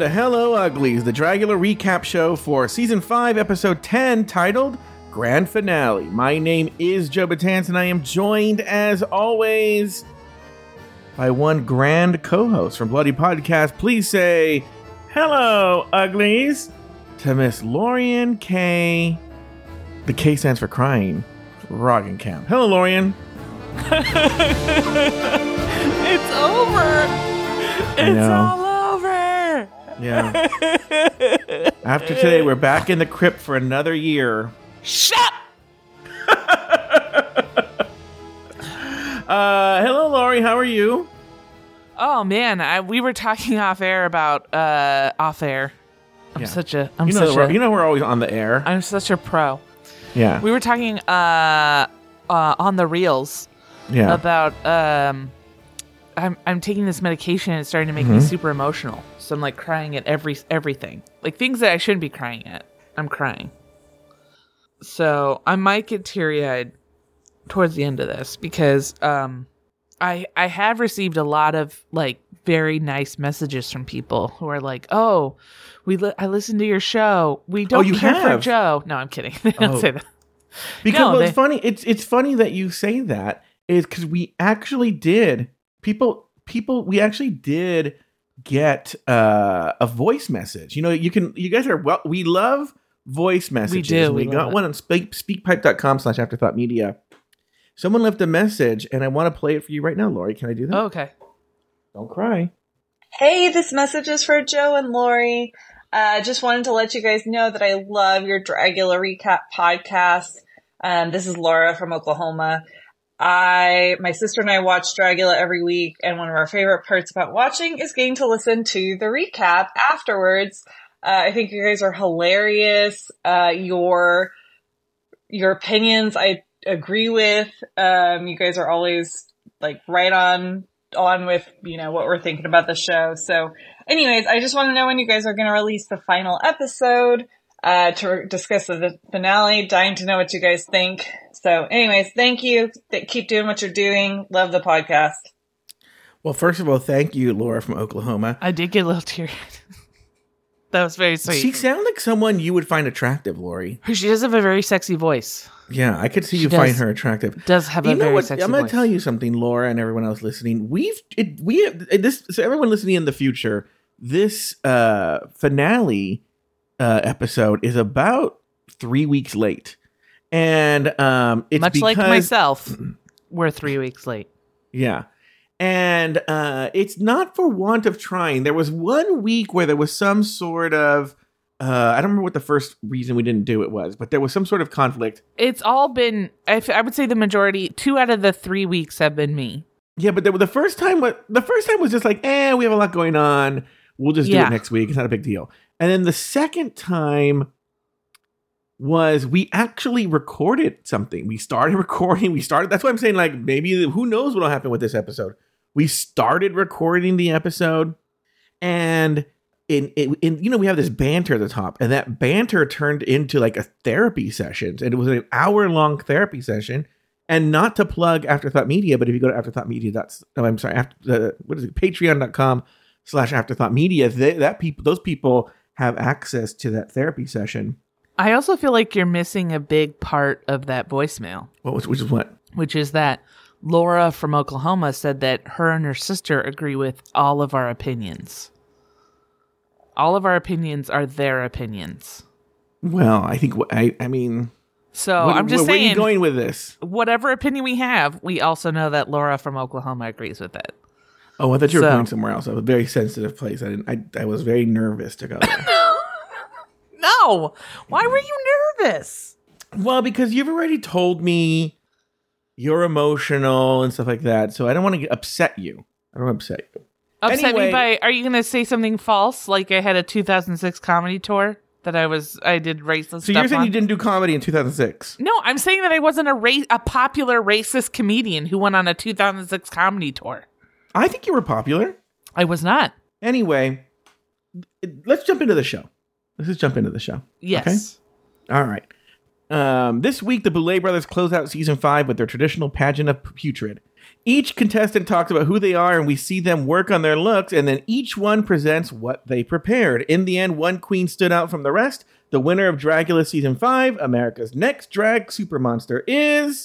to Hello Uglies, the Dragula recap show for Season 5, Episode 10, titled Grand Finale. My name is Joe Batanz, and I am joined, as always, by one grand co-host from Bloody Podcast. Please say, Hello Uglies, to Miss Lorian K. The K stands for crying. Roggenkamp. Hello, Lorian. It's over. It's all over. Yeah. After today, we're back in the crypt for another year. Shut Hello, Lori. How are you? Oh man, we were talking off air about off air. I'm such a. We're always on the air. I'm such a pro. Yeah. We were talking on the reels. Yeah. About I'm taking this medication and it's starting to make me super emotional. So I'm like crying at everything. Like things that I shouldn't be crying at. I'm crying. So I might get teary-eyed towards the end of this because I have received a lot of like very nice messages from people who are like, "Oh, I listened to your show. We don't care for Joe." No, I'm kidding. They don't say that. Because it's funny. It's funny that you say that. Is because we actually did we actually did get a voice message. You know, you guys are we love voice messages. We do. We got one on speakpipe.com/afterthoughtmedia. Someone left a message and I want to play it for you right now, Lori. Can I do that? Oh, okay. Don't cry. Hey, this message is for Joe and Lori. Just wanted to let you guys know that I love your Dragula recap podcast. This is Laura from Oklahoma. My sister and I watch Dragula every week, and one of our favorite parts about watching is getting to listen to the recap afterwards. I think you guys are hilarious. Your opinions I agree with. You guys are always like right on with, what we're thinking about the show. So anyways, I just want to know when you guys are going to release the final episode to discuss the finale. Dying to know what you guys think. So anyways, thank you. Keep doing what you're doing. Love the podcast. Well, first of all, thank you, Laura from Oklahoma. I did get a little teary. That was very sweet. She sounds like someone you would find attractive, Lori. She does have a very sexy voice. Yeah, I could see you find her attractive. Does have a very sexy voice. I'm going to tell you something, Laura, and everyone else listening. So everyone listening in the future, this finale episode is about 3 weeks late. And it's much like myself, we're 3 weeks late. Yeah. And it's not for want of trying. There was 1 week where there was some sort of I don't remember what the first reason we didn't do it was, but there was some sort of conflict. It's all been, I would say the majority, 2 out of the 3 weeks have been me. Yeah, but the first time was just like, we have a lot going on. We'll just do it next week. It's not a big deal. And then the second time was we actually recorded something. We started recording. That's why I'm saying, like, maybe who knows what'll happen with this episode. We started recording the episode, and we have this banter at the top, and that banter turned into like a therapy session, and it was an hour-long therapy session. And not to plug Afterthought Media, but if you go to patreon.com/afterthought media, those people have access to that therapy session. I also feel like you're missing a big part of that voicemail. Which is what? Which is that Laura from Oklahoma said that her and her sister agree with all of our opinions. All of our opinions are their opinions. Well, I think, I mean... So I'm just saying... Where are you going with this? Whatever opinion we have, we also know that Laura from Oklahoma agrees with it. Oh, I thought you were going somewhere else. It was a very sensitive place. I was very nervous to go there. No! Why were you nervous? Well, because you've already told me you're emotional and stuff like that, so I don't want to upset you. I don't want to upset you. Upset me by, are you going to say something false? Like I had a 2006 comedy tour that I did racist stuff. So you're saying you didn't do comedy in 2006? No, I'm saying that I wasn't a popular racist comedian who went on a 2006 comedy tour. I think you were popular. I was not. Anyway, let's jump into the show. Yes. Okay? All right. This week, the Boulet brothers close out season 5 with their traditional pageant of putrid. Each contestant talks about who they are, and we see them work on their looks, and then each one presents what they prepared. In the end, one queen stood out from the rest. The winner of Dragula Season 5, America's Next Drag Super Monster, is...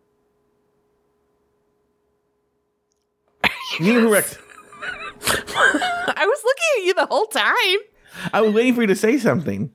Nina Hurex. I was looking at you the whole time. I was waiting for you to say something.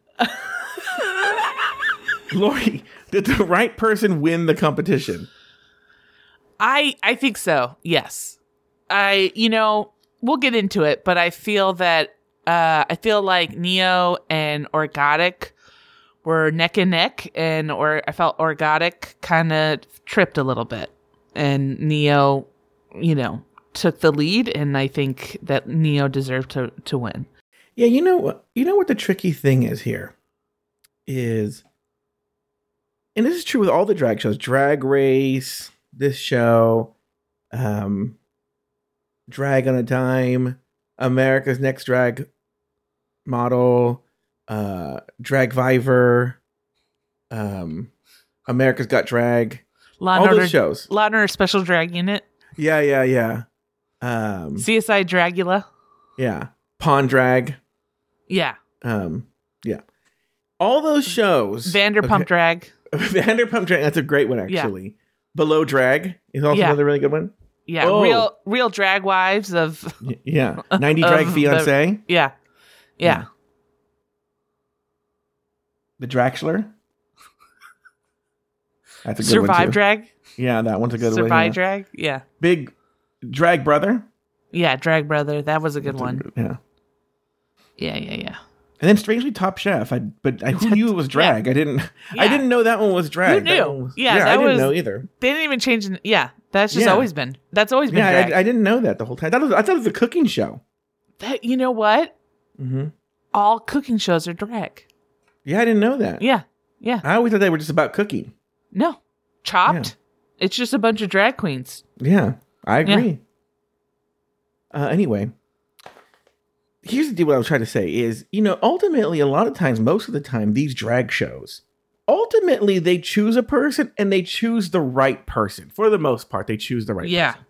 Lori, did the right person win the competition? I think so. Yes. We'll get into it, but I feel that I feel like Neo and Orgotic were neck and neck, I felt Orgotic kind of tripped a little bit, and Neo, took the lead, and I think that Neo deserved to win. Yeah, you know what the tricky thing is here is, and this is true with all the drag shows, Drag Race, this show, Drag on a Dime, America's Next Drag Model, Dragviver, America's Got Drag, all those shows. Law and Order Special Drag Unit. Yeah. CSI Dragula. Yeah. Pawn Drag. Yeah. Yeah. All those shows. Vanderpump Drag. Vanderpump Drag. That's a great one, actually. Yeah. Below Drag is also another really good one. Yeah. Oh. Real drag wives of. Yeah. 90 Drag Fiance. Yeah. The Draxler. That's a good Survive one too. Drag. Yeah, that one's a good one. Survive Drag. Yeah. Big Drag Brother. Yeah, Drag Brother. That was a good one. Yeah. And then strangely Top Chef. Who knew it was drag? I didn't know that one was drag. Who knew? I didn't know either. They didn't even change. That's just always been. That's always been. Yeah, I didn't know that the whole time. I thought it was a cooking show. That, you know what? Mm-hmm. All cooking shows are drag. Yeah, I didn't know that. Yeah. I always thought they were just about cooking. No, Chopped. Yeah. It's just a bunch of drag queens. Yeah, I agree. Yeah. Anyway. Here's the deal. What I was trying to say is, ultimately, a lot of times, most of the time, these drag shows, ultimately, they choose a person and they choose the right person. For the most part, they choose the right person.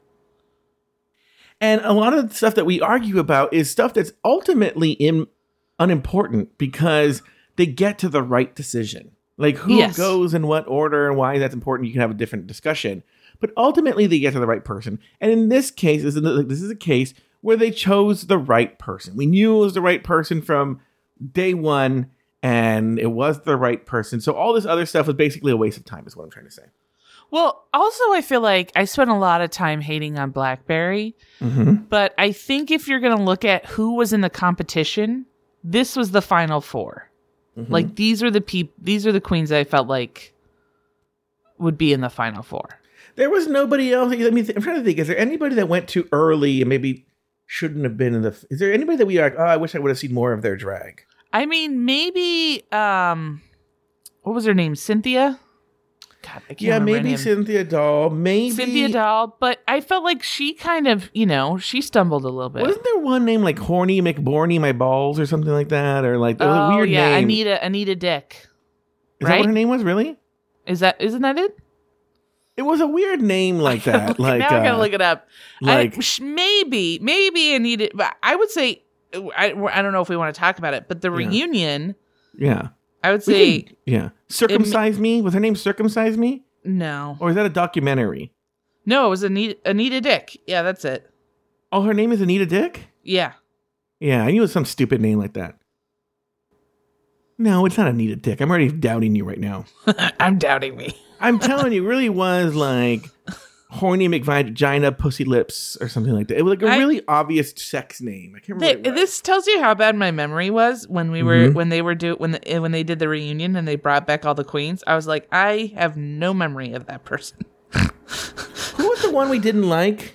And a lot of the stuff that we argue about is stuff that's ultimately unimportant because they get to the right decision. Like who goes in what order and why that's important. You can have a different discussion. But ultimately, they get to the right person. And in this case, this is a case where they chose the right person. We knew it was the right person from day one, and it was the right person. So all this other stuff was basically a waste of time, is what I'm trying to say. Well, also, I feel like I spent a lot of time hating on Blackberry, but I think if you're going to look at who was in the competition, this was the final four. Mm-hmm. Like these are the queens that I felt like would be in the final four. There was nobody else. I'm trying to think. Is there anybody that went too early and maybe shouldn't have been in the? Is there anybody that we are like? Oh, I wish I would have seen more of their drag. I mean, maybe. What was her name? Cynthia. God, I can't remember maybe Cynthia Dahl. Maybe Cynthia Dahl. But I felt like she kind of, she stumbled a little bit. Wasn't there one name like Horny McBorny My Balls or something like that, or like a weird name? Anita Dick. Is that what her name was? Really? Isn't that it? It was a weird name like that. Like now I gotta look it up. Like maybe Anita, but I would say I don't know if we want to talk about it, but the reunion. Yeah, I would say. Circumcise Me. Was her name Circumcise Me? No. Or is that a documentary? No, it was Anita Dick. Yeah, that's it. Oh, her name is Anita Dick? Yeah. Yeah, I knew it was some stupid name like that. No, it's not Anita Dick. I'm already doubting you right now. I'm doubting me. I'm telling you, it really was like Horny McVagina Pussy Lips or something like that. It was like a really obvious sex name. I can't remember. This tells you how bad my memory was when we were when they did the reunion and they brought back all the queens. I was like, I have no memory of that person. Who was the one we didn't like?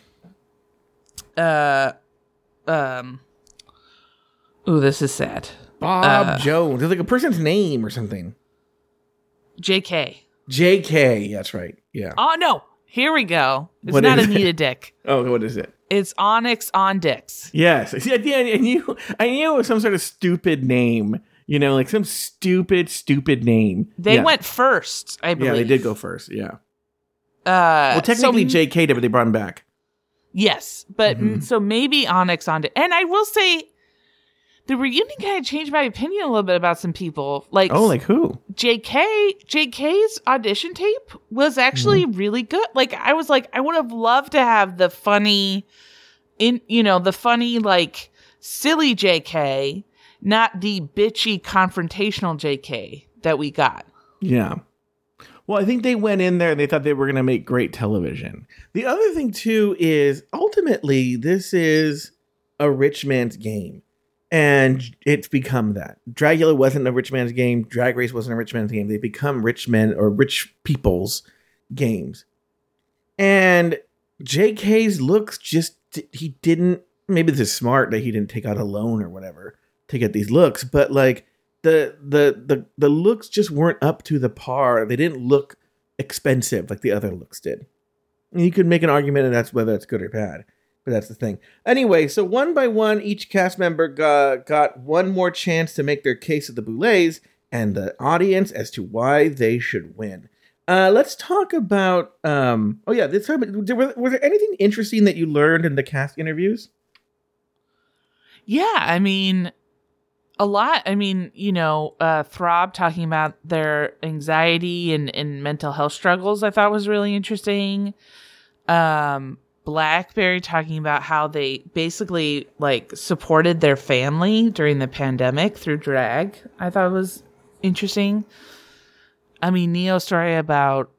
Ooh, this is sad. Bob Jones. There's like a person's name or something. JK, that's right. Yeah. Oh, no. Here we go. It's not Anita Dick. Oh, what is it? It's Onyx on Dicks. Yes. See, I knew it was some sort of stupid name. Like some stupid name. They went first, I believe. Yeah, they did go first. Yeah. Well, technically JK did, but they brought him back. Yes, but so maybe Onyx on it. And I will say, the reunion kind of changed my opinion a little bit about some people. Like, like who? JK's audition tape was actually really good. Like, I was like, I would have loved to have the funny, like, silly JK, not the bitchy, confrontational JK that we got. Yeah. Well, I think they went in there and they thought they were going to make great television. The other thing, too, is ultimately this is a rich man's game. And it's become that. Dragula wasn't a rich man's game. Drag Race wasn't a rich man's game. They become rich men or rich people's games. And JK's looks he didn't, maybe this is smart that he didn't take out a loan or whatever to get these looks, but like the looks just weren't up to the par. They didn't look expensive like the other looks did. And you could make an argument of whether that's good or bad. But that's the thing. Anyway, so one by one, each cast member got one more chance to make their case of the Boulets and the audience as to why they should win. Let's talk about... was there anything interesting that you learned in the cast interviews? Yeah, I mean, a lot. I mean, Throb talking about their anxiety and mental health struggles I thought was really interesting. Blackberry talking about how they basically like supported their family during the pandemic through drag, I thought was interesting. I mean, Neo's story about,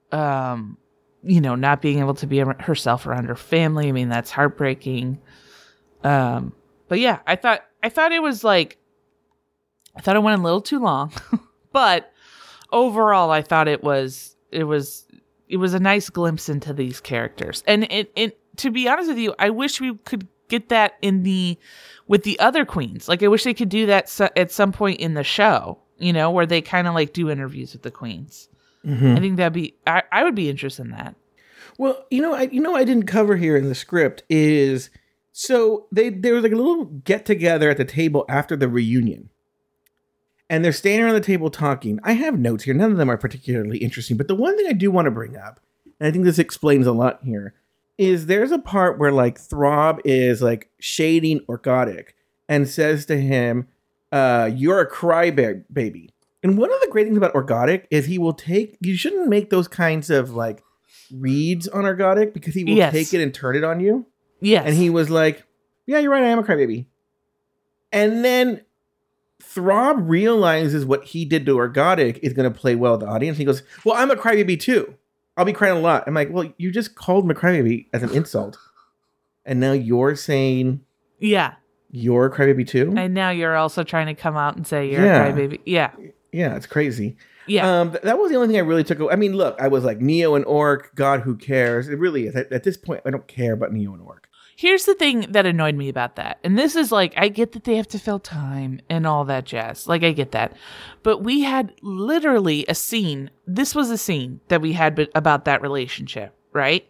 not being able to be herself around her family. I mean, that's heartbreaking. But yeah, I thought it was like, I thought it went a little too long, but overall, I thought it was a nice glimpse into these characters. And it to be honest with you, I wish we could get that with the other queens. Like, I wish they could do that at some point in the show, where they kind of like do interviews with the queens. Mm-hmm. I think I would be interested in that. Well, I didn't cover here in the script is, so there was like a little get together at the table after the reunion. And they're standing around the table talking. I have notes here. None of them are particularly interesting. But the one thing I do want to bring up, and I think this explains a lot here, is there's a part where like Throb is like shading Orgotic and says to him, you're a crybaby. And one of the great things about Orgotic is you shouldn't make those kinds of like reads on Orgotic because he will take it and turn it on you. Yes. And he was like, yeah, you're right. I am a crybaby. And then Throb realizes what he did to Orgotic is going to play well with the audience. He goes, well, I'm a crybaby too. I'll be crying a lot. I'm like, well, you just called him a crybaby as an insult. And now you're saying... Yeah. You're a crybaby too? And now you're also trying to come out and say you're a crybaby. Yeah. Yeah, it's crazy. Yeah. That was the only thing I really took away. I mean, look, I was like, Neo and Orc, God, who cares? It really is. At this point, I don't care about Neo and Orc. Here's the thing that annoyed me about that. And this is like, I get that they have to fill time and all that jazz. Like, I get that. But we had literally a scene. This was a scene that we had about that relationship, right?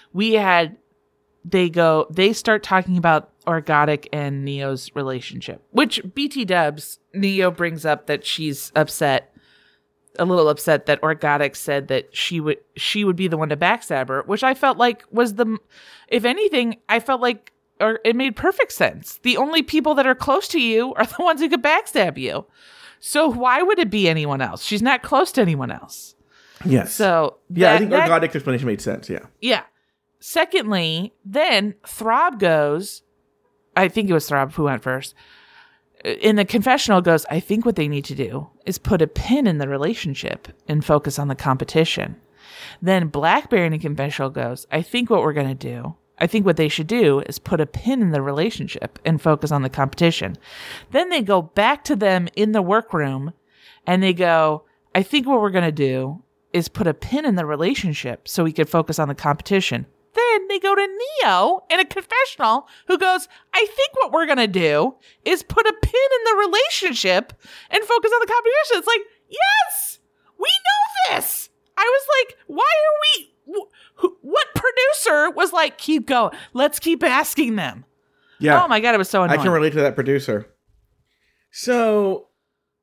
They start talking about Orgotic and Neo's relationship, which BT dubs, Neo brings up that she's a little upset that Orgotic said that she would be the one to backstab her, which I felt like was if anything, I felt like, or it made perfect sense. The only people that are close to you are the ones who could backstab you. So why would it be anyone else? She's not close to anyone else. Yes. So I think Orgodic's explanation made sense. Yeah. Yeah. Secondly, then Throb goes, I think it was Throb who went first, in the confessional goes, I think what they need to do is put a pin in the relationship and focus on the competition. Then Blackberry in the confessional goes, I think what they should do is put a pin in the relationship and focus on the competition. Then they go back to them in the workroom and they go, I think what we're going to do is put a pin in the relationship so we can focus on the competition. Then they go to Neo in a confessional who goes, I think what we're going to do is put a pin in the relationship and focus on the competition. It's like, yes, we know this. I was like, why are we, what producer was like, keep going. Let's keep asking them. Yeah. Oh my God, it was so annoying. I can relate to that producer. So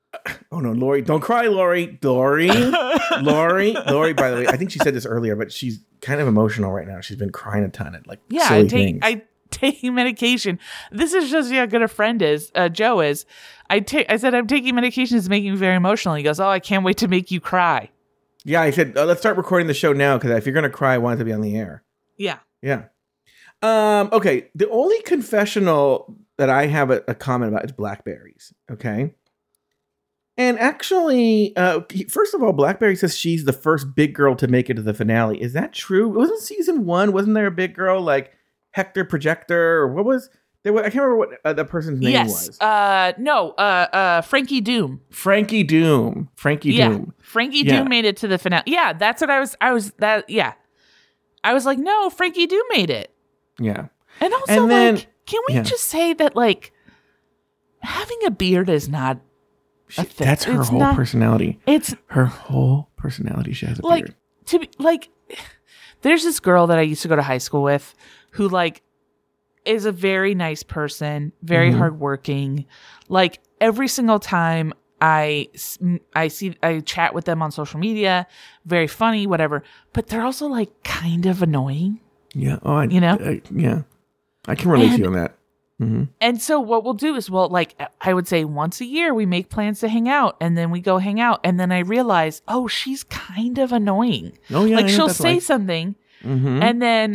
Oh no, Lori, don't cry, Lori. Lori. By the way, I think she said this earlier, but she's kind of emotional right now. She's been crying a ton at silly things. I taking medication. This is just how good a friend is. Joe is. I said I'm taking medication. It's making me very emotional. He goes, "Oh, I can't wait to make you cry." Yeah, I said, let's start recording the show now because if you're gonna cry, I want it to be on the air. Yeah. Yeah. Okay. The only confessional that I have a comment about is Blackberries. Okay. And actually, first of all, Blackberry says she's the first big girl to make it to the finale. Is that true? Wasn't season 1? Wasn't there a big girl like Hector Projector or what was there? I can't remember what the person's name was. No. Frankie Doom. Frankie Doom. Frankie Doom made it to the finale. Yeah, that's what I was. I was like, no, Frankie Doom made it. Yeah. And also, then, can we just say that having a beard is not. That's her whole personality. It's her whole personality. She has a beard. To be there's this girl that I used to go to high school with who is a very nice person, very hardworking. Every single time I chat with them on social media, very funny, whatever. But they're also kind of annoying. Yeah. Oh, yeah. I can relate to you on that. Mm-hmm. And so what we'll do is I would say once a year we make plans to hang out, and then we go hang out, and then I realize, oh, she's kind of annoying. Oh yeah, she'll say something, and then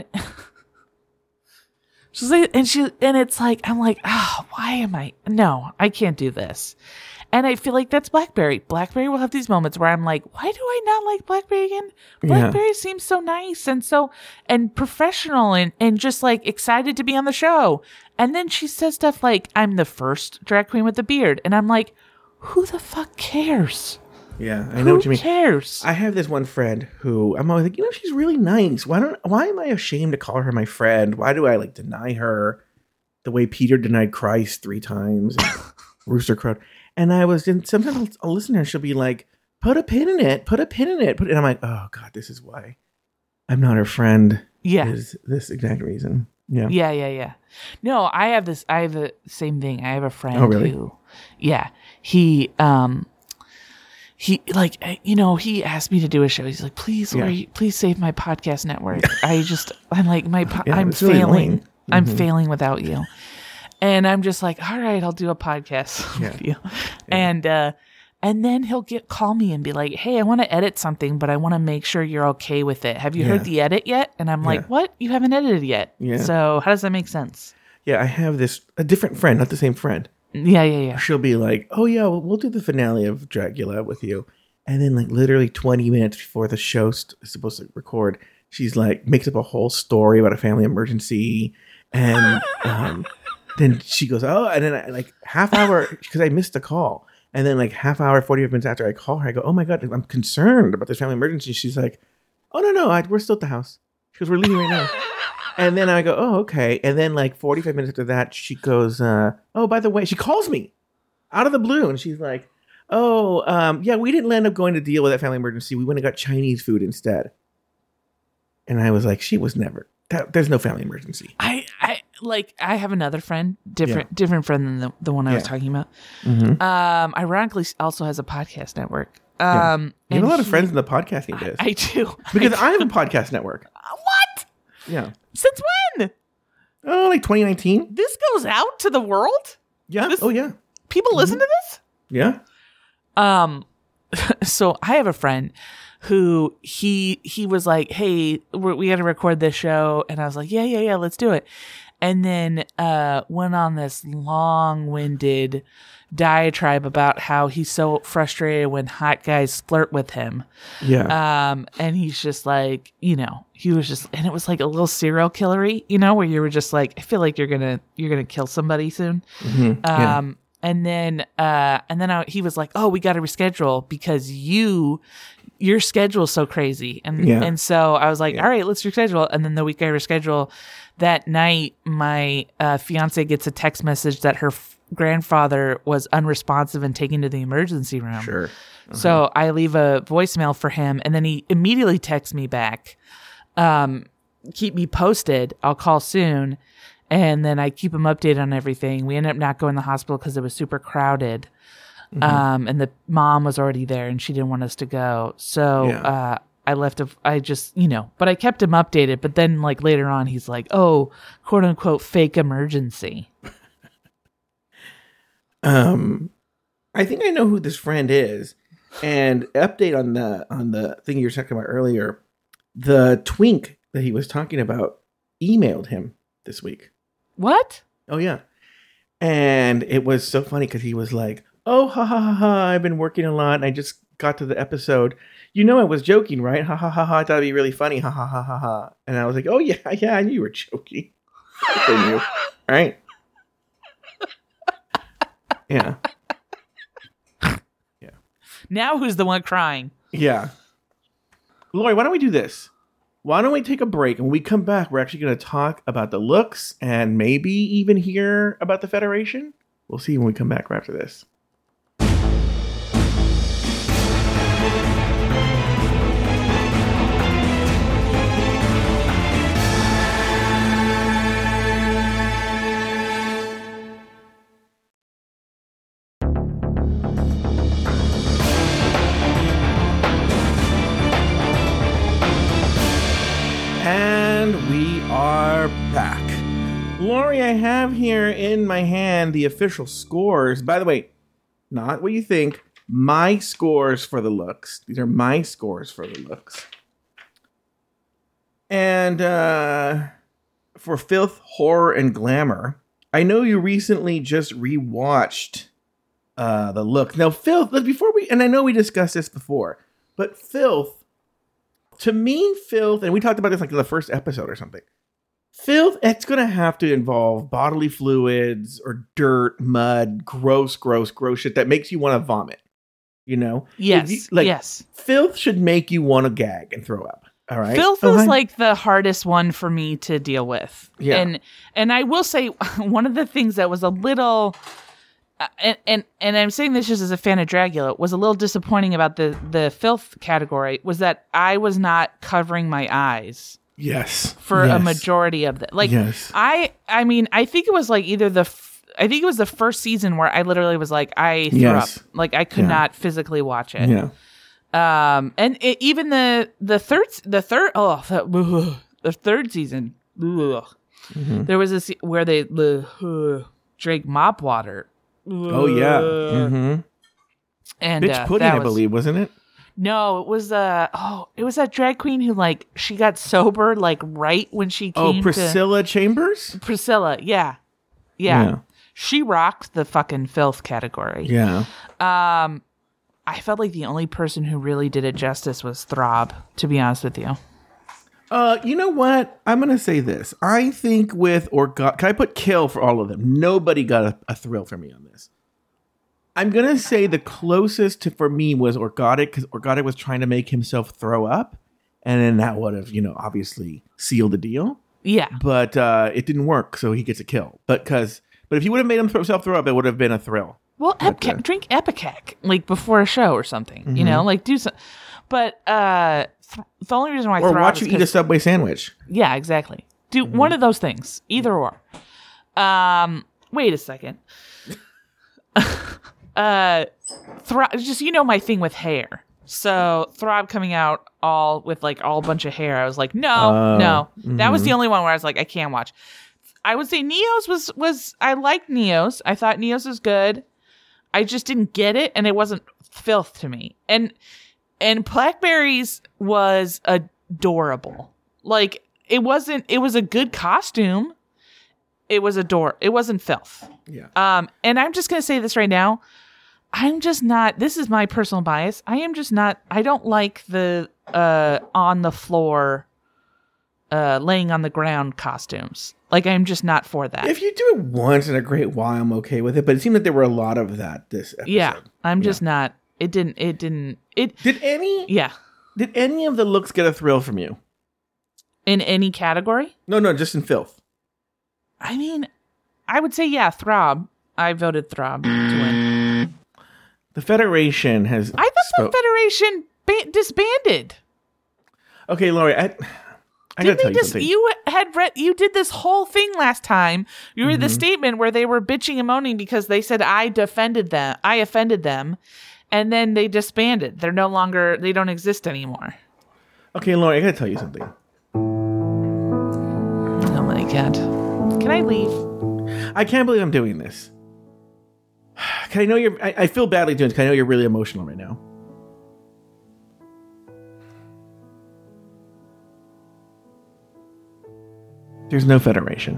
she'll say, and it's I'm like, why am I? No, I can't do this. And I feel like that's Blackberry. Blackberry will have these moments where I'm like, why do I not like Blackberry again? Blackberry seems so nice and professional and just excited to be on the show. And then she says stuff like, I'm the first drag queen with a beard. And I'm like, who the fuck cares? Yeah, I know what you mean. Who cares? I have this one friend who I'm always like, she's really nice. Why am I ashamed to call her my friend? Why do I deny her the way Peter denied Christ 3 times and Rooster crowed? And sometimes I'll listen to her and she'll be like, put a pin in it. And I'm like, oh God, this is why I'm not her friend. Yeah. Is this exact reason. Yeah. Yeah. No, I have the same thing. I have a friend who, he asked me to do a show. He's like, please, Lori, please save my podcast network. I'm failing. Really I'm failing without you. And I'm just like, all right, I'll do a podcast with you. Yeah. And then he'll call me and be like, hey, I want to edit something, but I want to make sure you're okay with it. Have you heard the edit yet? And I'm like, what? You haven't edited yet. Yeah. So how does that make sense? Yeah, I have a different friend, not the same friend. Yeah. She'll be like, oh yeah, we'll do the finale of Dragula with you. And then literally 20 minutes before the show is supposed to record, she's makes up a whole story about a family emergency. And then she goes, oh, and then half hour, because I missed the call. And then half hour, 45 minutes after I call her, I go, oh my God, I'm concerned about this family emergency. She's like, oh, no, we're still at the house. She goes, we're leaving right now. And then I go, oh, okay. And then 45 minutes after that, she goes, oh, by the way, she calls me out of the blue. And she's like, oh, yeah, we didn't end up going to deal with that family emergency. We went and got Chinese food instead. And I was like, she was never. There's no family emergency. I have another friend, different friend than the one I was talking about. Mm-hmm. Ironically, also has a podcast network. You have a lot of friends in the podcasting biz. I do because I have a podcast network. What? Yeah. Since when? Oh, 2019. This goes out to the world. Yeah. Yeah. People listen to this. Yeah. So I have a friend who he was like, hey, we got to record this show. And I was like, yeah, let's do it. And then went on this long-winded diatribe about how he's so frustrated when hot guys flirt with him. Yeah. And he's just like, he was just, and it was like a little serial killery, where you were just like, I feel like you're gonna kill somebody soon. Mm-hmm. And then he was like, oh, we got to reschedule because your schedule is so crazy. And so I was like, all right, let's reschedule. And then the week I reschedule, that night, my fiance gets a text message that her grandfather was unresponsive and taken to the emergency room. Sure. So I leave a voicemail for him, and then he immediately texts me back, keep me posted. I'll call soon. And then I keep him updated on everything. We ended up not going to the hospital because it was super crowded. And the mom was already there and she didn't want us to go. So I just, but I kept him updated. But then like later on, he's like, oh, quote unquote, fake emergency. I think I know who this friend is. And update on the thing you were talking about earlier. The twink that he was talking about emailed him this week. What? Oh, yeah. And it was so funny because he was like, oh, ha, ha, ha, ha, I've been working a lot and I just got to the episode. You know I was joking, right? Ha, ha, ha, ha. I thought it'd be really funny. Ha, ha, ha, ha, ha. And I was like, oh, yeah, I knew you were joking. I knew. Right? Yeah. Yeah. Now who's the one crying? Yeah. Lori, why don't we do this? Why don't we take a break and when we come back, we're actually going to talk about the looks and maybe even hear about the Federation? We'll see when we come back right after this. And we are back. Lori, I have here in my hand the official scores. By the way, not what you think. My scores for the looks. These are my scores for the looks. And for Filth, Horror, and Glamour, I know you recently just rewatched the look. Now, Filth, before we, and I know we discussed this before, but Filth, to me, Filth, and we talked about this like in the first episode or something. Filth, it's going to have to involve bodily fluids or dirt, mud, gross shit that makes you want to vomit. You know? Yes. Yes. Filth should make you want to gag and throw up. All right. Filth is like the hardest one for me to deal with. Yeah. And I will say one of the things that was a little and I'm saying this just as a fan of Dragula, was a little disappointing about the filth category was that I was not covering my eyes. Yes. For a majority of the yes. I mean, I think it was like either I think it was the first season where I literally was like, I threw up. Like I could not physically watch it. Yeah. And even the third season, there was this where they drank mop water. Oh yeah. Mm-hmm. And bitch pudding, I believe, wasn't it? No, it was it was that drag queen who like she got sober like right when she came. Oh, Priscilla Chambers? Priscilla, yeah. She rocked the fucking filth category. Yeah. I felt like the only person who really did it justice was Throb, to be honest with you. You know what? I'm going to say this. I think with Orgotic, can I put kill for all of them? Nobody got a thrill for me on this. I'm going to say the closest for me was Orgotic, because Orgotic was trying to make himself throw up. And then that would have, obviously sealed the deal. Yeah. But it didn't work, so he gets a kill. But if you would have made himself throw up, it would have been a thrill. Well, drink Epicac, like before a show or something, like do some. But the only reason why or watch you eat a Subway sandwich. Yeah, exactly. Do one of those things, either or. Wait a second. Just my thing with hair. So Throb coming out all with like all bunch of hair. I was like, no. That was the only one where I was like, I can't watch. I would say Neo's was I liked Neo's. I thought Neo's was good. I just didn't get it, and it wasn't filth to me. And Blackberry's was adorable. Like it was a good costume. It was it wasn't filth. Yeah. And I'm just gonna say this right now. I'm just not, this is my personal bias. I don't like the on the floor laying on the ground costumes. Like I'm just not for that. If you do it once in a great while, I'm okay with it. But it seemed like there were a lot of that this episode. Yeah. I'm just not. Did any? Yeah. Did any of the looks get a thrill from you? In any category? No, just in filth. I mean, I would say, yeah, Throb. I voted Throb to win. The Federation has... I thought the Federation disbanded. Okay, Lori, You had read. You did this whole thing last time. You read the statement where they were bitching and moaning because they said I offended them, and then they disbanded. They're no longer. They don't exist anymore. Okay, Lori, I gotta tell you something. Oh my God! Can I leave? I can't believe I'm doing this. Can I know you're? I feel badly doing this. Can I know you're really emotional right now? There's no Federation.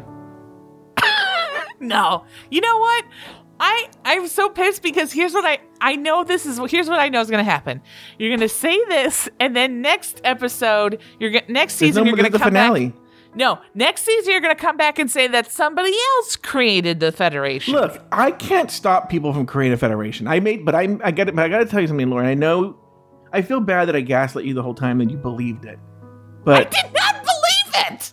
No. You know what? I'm so pissed because here's what I know is going to happen. You're going to say this, and then next episode, next season you're going to come finale. Back. No, next season you're going to come back and say that somebody else created the Federation. Look, I can't stop people from creating a Federation. I got to tell you something, Lauren. I feel bad that I gaslit you the whole time and you believed it. But I did not believe it.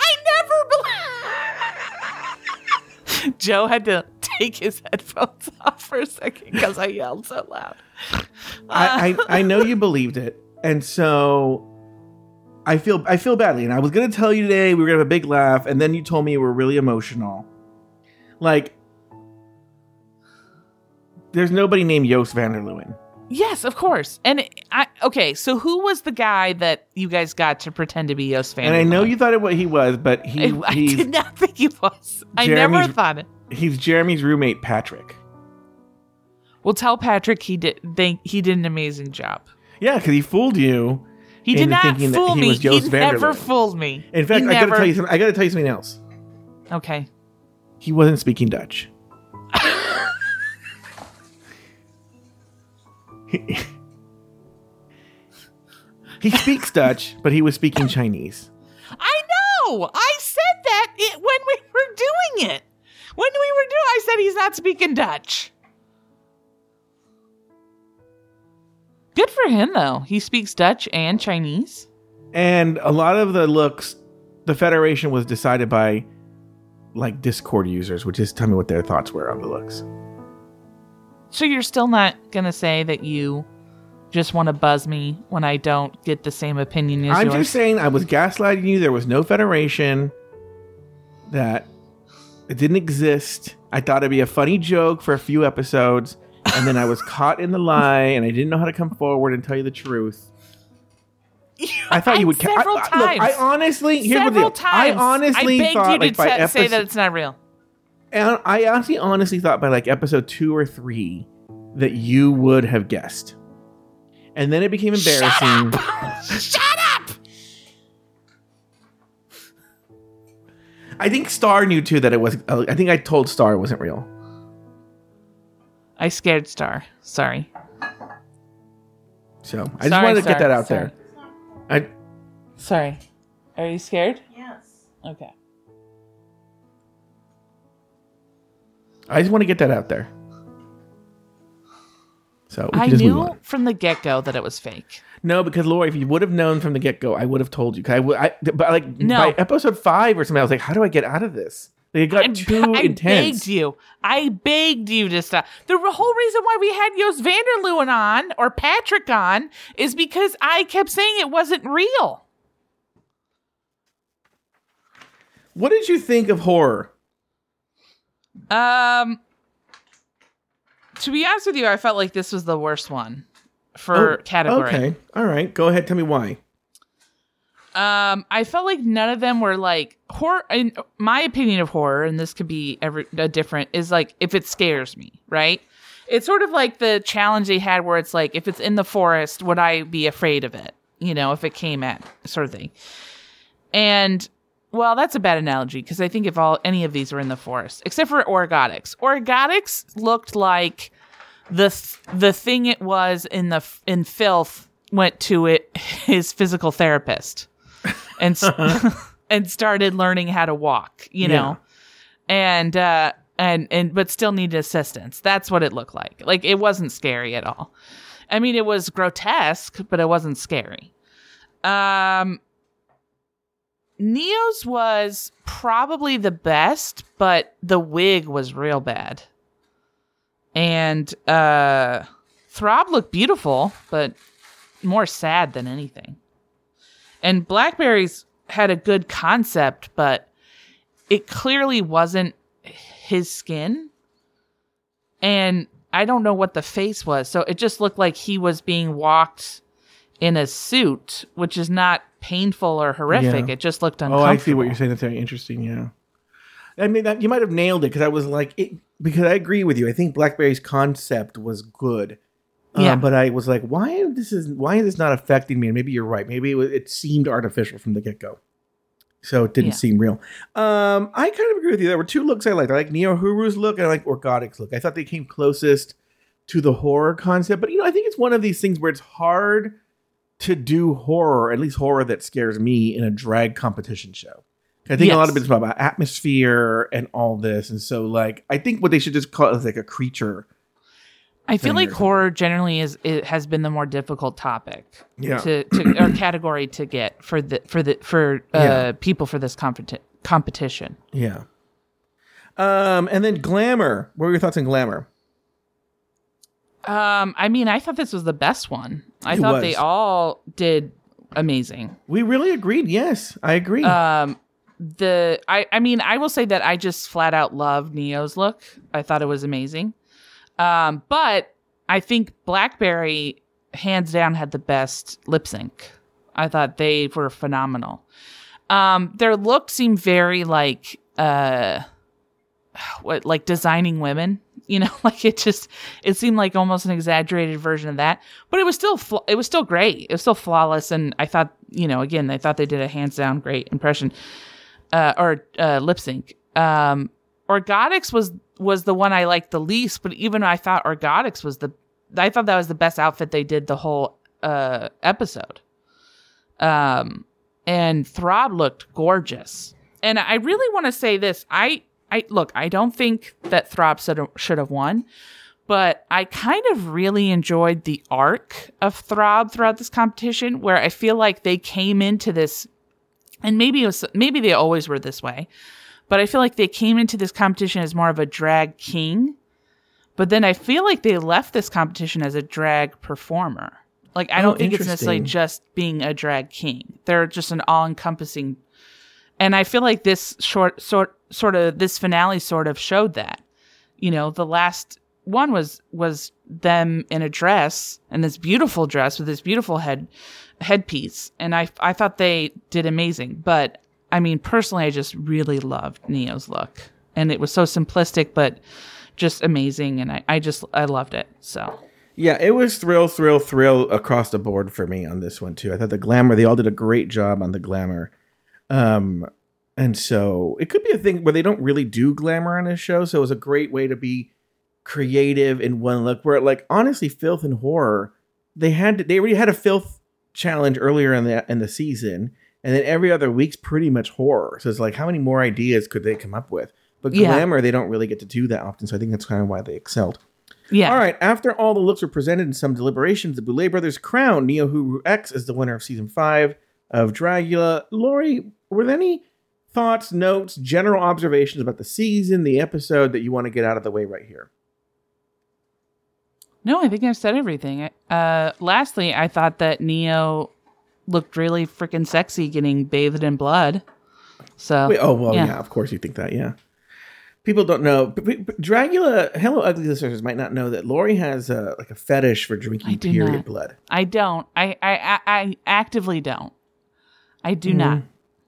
Joe had to take his headphones off for a second because I yelled so loud. I know you believed it, and so I feel badly. And I was going to tell you today we were going to have a big laugh, and then you told me you were really emotional. Like, there's nobody named Joost van der Leeuwen. Yes, of course. And okay, so who was the guy that you guys got to pretend to be Joost van der Leeuwen? And I know you thought he was, but I did not think he was. I never thought it. He's Jeremy's roommate, Patrick. Well, tell Patrick he did an amazing job. Yeah, because he fooled you. He did not fool me. He never fooled me. In fact, I got to tell you something else. Okay. He wasn't speaking Dutch. He speaks Dutch, but he was speaking Chinese. I know. I said that when we were doing it. I said he's not speaking Dutch. Good for him, though. He speaks Dutch and Chinese. And a lot of the looks, the Federation was decided by, like, Discord users, which is tell me what their thoughts were on the looks. So you're still not going to say that you just want to buzz me when I don't get the same opinion as yours? I'm just saying I was gaslighting you. There was no Federation. That it didn't exist. I thought it'd be a funny joke for a few episodes. And then I was caught in the lie, and I didn't know how to come forward and tell you the truth. I thought you would. Several times. Look, I honestly, here's the deal. Times. I honestly thought, you to say that it's not real. And I honestly thought by like episode 2 or 3 that you would have guessed. And then it became embarrassing. Shut up! I think Star knew too that it was. I think I told Star it wasn't real. I scared Star. Sorry. So I just wanted to get that out there. Sorry. Are you scared? Yes. Okay. I just want to get that out there. So I knew from the get-go that it was fake. No, because Lori, if you would have known from the get-go, I would have told you. By episode 5 or something, I was like, how do I get out of this? They got too intense. I begged you to stop. The whole reason why we had Joost van der Leeuwen on, or Patrick on, is because I kept saying it wasn't real. What did you think of horror? To be honest with you, I felt like this was the worst one for category. Okay, all right. Go ahead. Tell me why. I felt like none of them were like horror. In my opinion of horror, and this could be different, is like if it scares me, right? It's sort of like the challenge they had where it's like if it's in the forest, would I be afraid of it? You know, if it came at sort of thing. And well, that's a bad analogy because I think if any of these were in the forest, except for Orgotics. Orgotics looked like the thing it was in Filth went to his physical therapist and started learning how to walk, you know, and but still needed assistance. That's what it looked like. Like it wasn't scary at all. I mean, it was grotesque, but it wasn't scary. Neo's was probably the best, but the wig was real bad. And Throb looked beautiful, but more sad than anything. And Blackberry's had a good concept, but it clearly wasn't his skin. And I don't know what the face was. So it just looked like he was being walked in a suit, which is not painful or horrific. Yeah. It just looked uncomfortable. Oh, I see what you're saying. That's very interesting. Yeah. I mean, you might have nailed it because I was like, because I agree with you. I think Blackberry's concept was good. Yeah. But I was like, why is this not affecting me? And maybe you're right. Maybe it seemed artificial from the get-go. So it didn't seem real. I kind of agree with you. There were two looks I liked. I like Neo-Huru's look and I like Orgotic's look. I thought they came closest to the horror concept. But, I think it's one of these things where it's hard to do horror, at least horror that scares me, in a drag competition show. I think a lot of it's about atmosphere and all this. And so, like, I think what they should just call it is like a creature. I feel like horror generally has been the more difficult topic to or category to get for people for this competition. Yeah. And then glamour. What were your thoughts on glamour? I mean, I thought this was the best one. I thought they all did amazing. We really agreed. Yes, I agree. I mean, I will say that I just flat out love Neo's look. I thought it was amazing. But I think Blackberry hands down had the best lip sync. I thought they were phenomenal. Their look seemed very like designing women, like it seemed like almost an exaggerated version of that, but it was still great. It was still flawless. And I thought, again, I thought they did a hands down great impression, or lip sync. Orgotics was the one I liked the least, but even I thought Orgotics I thought that was the best outfit they did the whole episode. And Throb looked gorgeous. And I really want to say this. I don't think that Throb should have won, but I kind of really enjoyed the arc of Throb throughout this competition, where I feel like they came into this, and maybe they always were this way, but I feel like they came into this competition as more of a drag king, but then I feel like they left this competition as a drag performer. Like, I don't think it's necessarily just being a drag king. They're just an all-encompassing. And I feel like this this finale sort of showed that. The last one was them in a dress, and this beautiful dress with this beautiful headpiece. And I thought they did amazing. But I mean, personally, I just really loved Neo's look, and it was so simplistic, but just amazing. And I loved it. So. Yeah, it was thrill across the board for me on this one too. I thought the glamour, they all did a great job on the glamour. And so it could be a thing where they don't really do glamour on this show. So it was a great way to be creative in one look, where like, honestly, filth and horror, they already had a filth challenge earlier in the season. And then every other week's pretty much horror. So it's like, how many more ideas could they come up with? But glamour, they don't really get to do that often. So I think that's kind of why they excelled. Yeah. All right. After all the looks were presented in some deliberations, the Boulet brothers crowned Neo-Huru X as the winner of season 5 of Dragula. Lori, were there any thoughts, notes, general observations about the season, the episode that you want to get out of the way right here? No, I think I've said everything. Lastly, I thought that Neo looked really freaking sexy getting bathed in blood. So, yeah, of course you think that, yeah. People don't know. Dragula, Hello Ugly listeners might not know that Lori has a fetish for drinking period blood. I don't. I actively don't. I do not.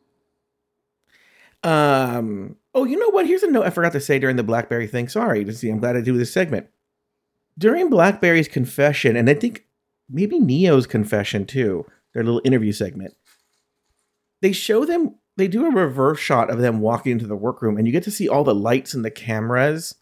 Oh, you know what? Here's a note I forgot to say during the Blackberry thing. Sorry. I'm glad I do this segment. During Blackberry's confession, and I think maybe Neo's confession too, their little interview segment, they do a reverse shot of them walking into the workroom, and you get to see all the lights and the cameras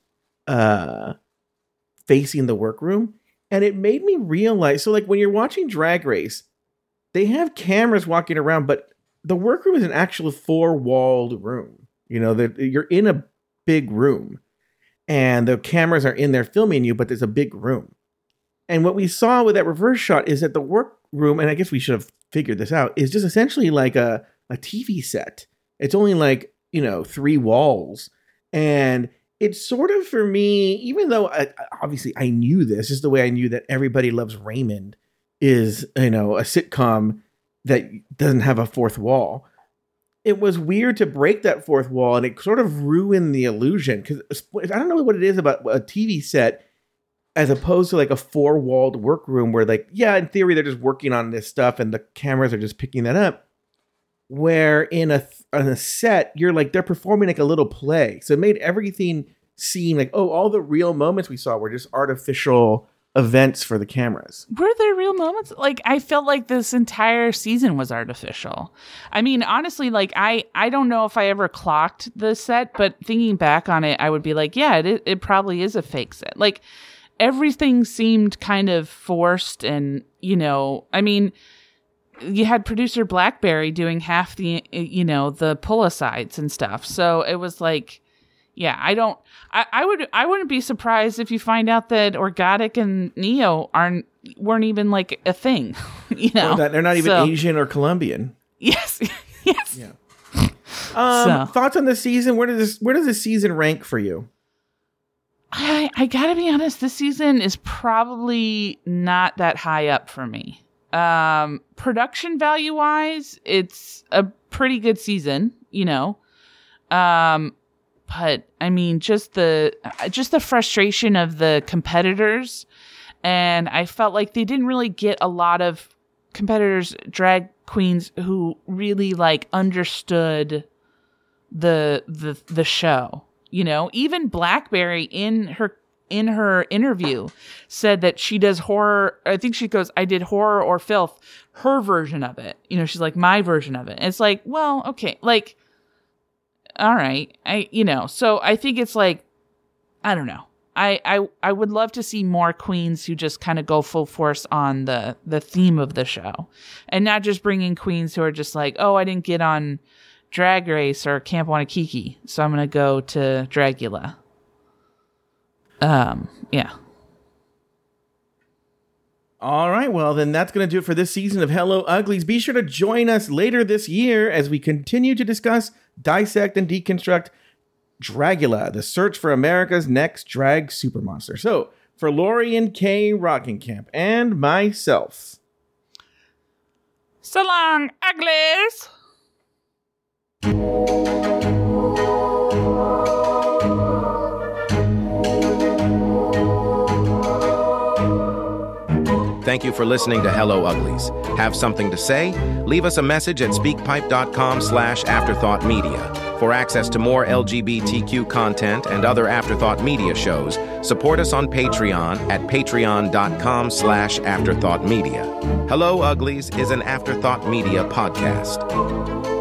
facing the workroom. And it made me realize, so like when you're watching Drag Race, they have cameras walking around, but the workroom is an actual 4-walled room. You're in a big room, and the cameras are in there filming you, but there's a big room. And what we saw with that reverse shot is that the workroom, and I guess we should have figured this out, is just essentially like a TV set. It's only like, 3 walls. And it's sort of, for me, even though obviously I knew this, just the way I knew that Everybody Loves Raymond is, a sitcom that doesn't have a fourth wall. it was weird to break that fourth wall, and it sort of ruined the illusion. Because I don't know what it is about a TV set as opposed to like a 4-walled workroom where, like, yeah, in theory, they're just working on this stuff and the cameras are just picking that up. Where in a set, you're like, they're performing like a little play. So it made everything seem like, oh, all the real moments we saw were just artificial events for the cameras. Were there real moments? Like, I felt like this entire season was artificial. I mean, honestly, like, I don't know if I ever clocked the set, but thinking back on it, I would be like, yeah, it probably is a fake set. Like, everything seemed kind of forced and, you know, I mean, you had producer Blackberry doing half the, you know, the pull-asides and stuff. So it was like, yeah, I wouldn't be surprised if you find out that Orgotic and Neo weren't even like a thing, you know. That they're not even Asian or Colombian. Yes. Yes. Yeah. Thoughts on the season? Where does this season rank for you? I gotta be honest, this season is probably not that high up for me. Production value wise, it's a pretty good season, you know. But I mean, just the frustration of the competitors, and I felt like they didn't really get a lot of competitors, drag queens who really like understood the show. You know, even Blackberry in her interview said that she does horror. I think she goes, I did horror or filth, her version of it. You know, she's like, my version of it. And it's like, well, okay, like, all right. So I think it's like, I don't know. I would love to see more queens who just kind of go full force on the theme of the show and not just bring in queens who are just like, oh, I didn't get on Drag Race or Camp Wanakiki, so I'm going to go to Dragula. Yeah. All right, well, then that's going to do it for this season of Hello Uglies. Be sure to join us later this year as we continue to discuss, dissect, and deconstruct Dragula, the search for America's next drag supermonster. So, for Lori and Kay Rockingham and myself, so long, Uglies! Thank you for listening to Hello Uglies. Have something to say? Leave us a message at speakpipe.com/afterthoughtmedia. For access to more LGBTQ content and other Afterthought Media shows, support us on Patreon at patreon.com/afterthoughtmedia. Hello Uglies is an Afterthought Media podcast.